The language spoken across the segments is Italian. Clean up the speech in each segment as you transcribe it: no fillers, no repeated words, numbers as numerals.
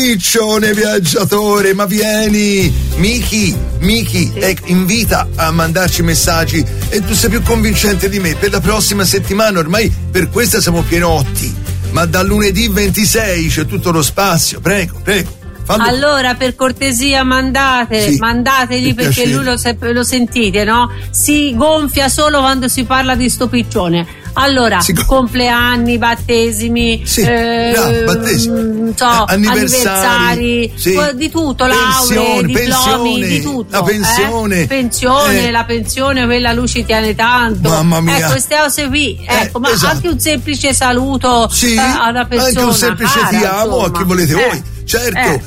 Piccione viaggiatore, ma vieni. Miki, invita a mandarci messaggi e tu sei più convincente di me. Per la prossima settimana, ormai per questa siamo pienotti, ma dal lunedì 26 c'è tutto lo spazio. Prego. Fallo. Allora, per cortesia, mandateli perché lui lo sentite, no? Si gonfia solo quando si parla di sto piccione. Allora, compleanni, battesimi, anniversari, di tutto, lauree, diplomi, di tutto. La pensione. La pensione, quella Luci tiene tanto. Mamma mia. Ecco, queste cose qui. Ma esatto. Anche un semplice saluto a una persona. Anche un semplice ti amo a chi volete voi. Certo,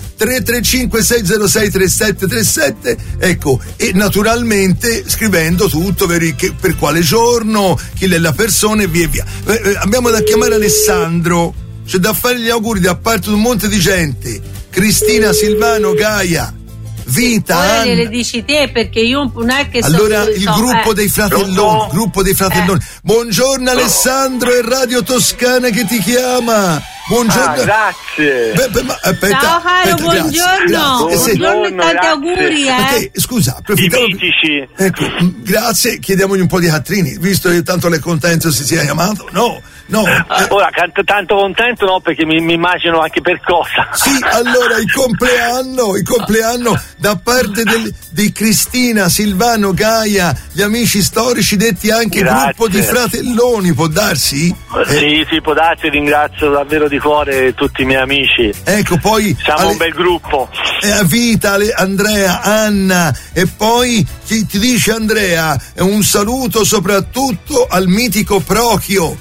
335-606-3737, ecco, e naturalmente scrivendo tutto per quale giorno, chi è la persona e via. Abbiamo da chiamare Alessandro, c'è da fare gli auguri da parte di un monte di gente. Cristina, Silvano, Gaia, Vita, Anna. Le dici te perché io non è che allora il gruppo dei fratelloni, Buongiorno Alessandro, è Radio Toscana che ti chiama. Buongiorno. Grazie. Aspetta, ciao caro, buongiorno. Buongiorno e tanti auguri. Perché, scusa, ecco, grazie, chiediamogli un po' di Catrini, visto che tanto le contento si sia chiamato. No. Ora tanto contento no, perché mi immagino anche per cosa. Sì, allora il compleanno da parte di Cristina, Silvano, Gaia, gli amici storici detti anche gruppo di fratelloni, può darsi? Sì, può darsi, ringrazio davvero di cuore tutti i miei amici. Ecco, poi siamo un bel gruppo. Vita, Andrea, Anna, e poi ti dice Andrea, un saluto soprattutto al mitico Procchio,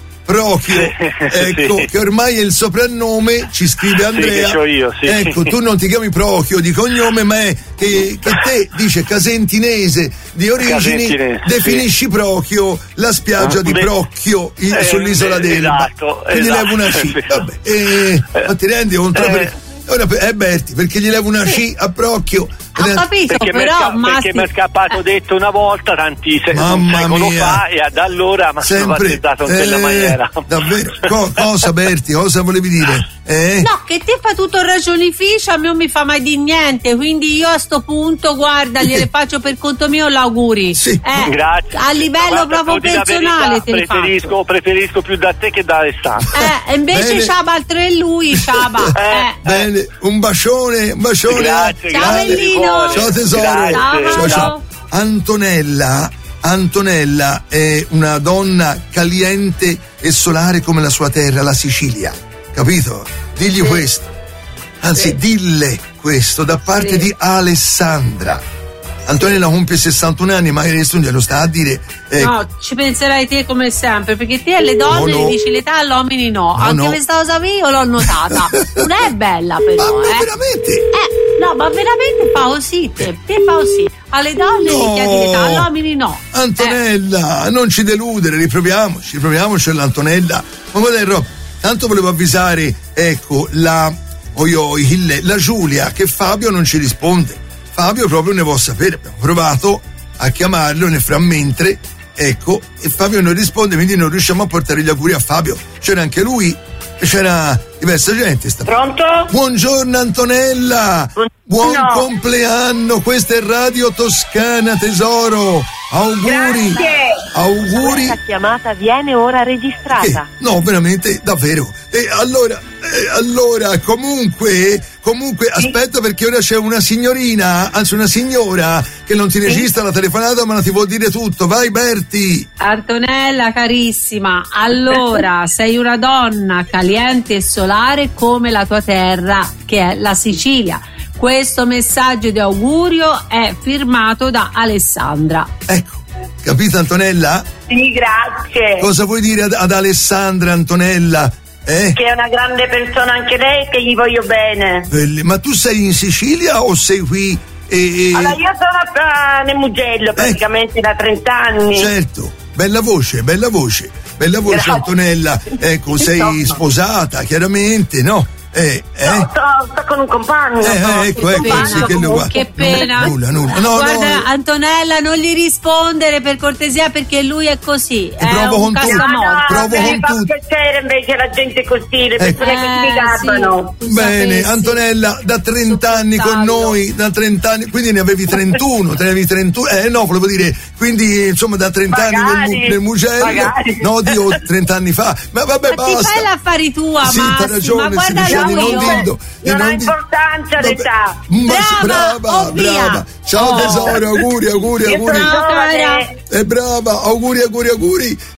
ecco, che ormai è il soprannome, ci scrive Andrea. Sì, che c'ho io, sì. Ecco, tu non ti chiami Procchio di cognome, ma è che te, dice casentinese di origini, definisci Procchio la spiaggia di Procchio sull'isola d'Elba. Esatto. Gli levo una C. Vabbè, ma ti rendi conto? Ora Berti, perché gli levo una C a Procchio? Ho capito, perché però perché mi è scappato detto una volta un secolo fa, e da allora mi sono battezzato in quella maniera. Davvero? Cosa Berti? Cosa volevi dire? No, che te fa tutto ragionificio, a me non mi fa mai di niente, quindi io a sto punto, guarda, gliele faccio per conto mio l'auguri. Sì. Grazie. A livello proprio personale preferisco più da te che da Alessandro. Invece Ciaba altro è lui, Ciaba. Bene, un bacione. Grazie, ciao bellino. Ciao tesoro. Ciao. Antonella è una donna caliente e solare come la sua terra, la Sicilia. Capito? Digli questo. Anzi, dille questo da parte di Alessandra. Antonella compie 61 anni, magari nessuno glielo sta a dire. No, ci penserai te come sempre, perché te alle donne gli dici l'età, agli uomini no. Anche questa cosa io l'ho notata. Non è bella però, ma veramente? No, ma veramente fa così, te fa così. Alle donne gli chiedi l'età, agli uomini no. Antonella, non ci deludere, riproviamoci l'Antonella. Ma guarda, tanto volevo avvisare, ecco, la Giulia, che Fabio non ci risponde. Fabio proprio ne vuol sapere, abbiamo provato a chiamarlo nel frammentre, ecco, e Fabio non risponde, quindi non riusciamo a portare gli auguri a Fabio. C'era anche lui e c'era diversa gente. Pronto? Buongiorno Antonella! Buon compleanno, questa è Radio Toscana, tesoro! Auguri! Grazie. Auguri! Questa chiamata viene ora registrata. No, veramente, davvero. E allora, comunque, aspetta, perché ora c'è una signora che non ti registra la telefonata, ma ti vuol dire tutto. Vai Berti! Antonella carissima, allora, sei una donna caliente e solare come la tua terra, che è la Sicilia. Questo messaggio di augurio è firmato da Alessandra. Ecco, capito Antonella? Sì, grazie. Cosa vuoi dire ad Alessandra, Antonella? Che è una grande persona anche lei e che gli voglio bene. Ma tu sei in Sicilia o sei qui? Allora, io sono nel Mugello praticamente da 30 anni. Certo, bella voce Grazie. Antonella. Ecco, sei sposata, chiaramente, no? Sto con un compagno. Ecco, sì, che lo che pena. Nulla. No, guarda, Antonella, non gli rispondere per cortesia, perché lui è così. Provo con tutti. Provo con tutti. Piacere invece la gente così, le persone che mi garbano. Sì. Bene, Antonella, da 30 anni con noi, da 30 anni, quindi ne avevi 31, no, volevo dire, quindi insomma da 30 anni nel Mugello. Magari. No, Dio, 30 anni fa. Ma vabbè, basta. Ti fai l'affari tua, sì, Massi, t'ha ragione, ma guarda non ha importanza l'età. Brava. Ciao tesoro, auguri. Ciao, cara. Brava, auguri.